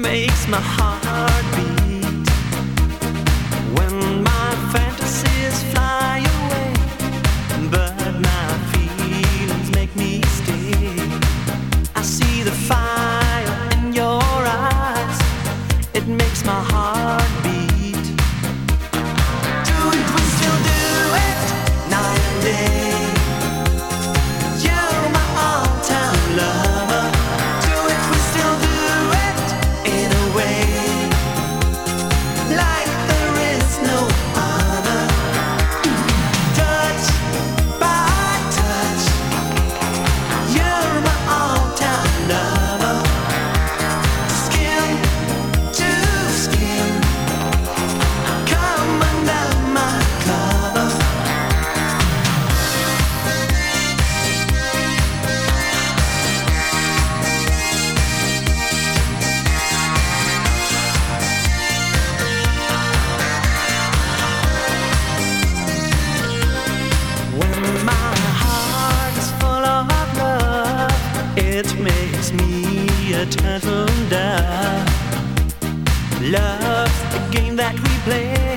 makes my heart beat. When my fantasies fly away, but my feelings make me stay. I see the fire in your eyes, it makes my heart beat. Do it, we still do it, night and day. You're my all-time lover. Do it, we still do it in a way like there is no other. Touch by touch, you're my all-time lover. Skin to skin, come under my cover. When my heart is full of love, it makes me a turtle dove. Love's the game that we play.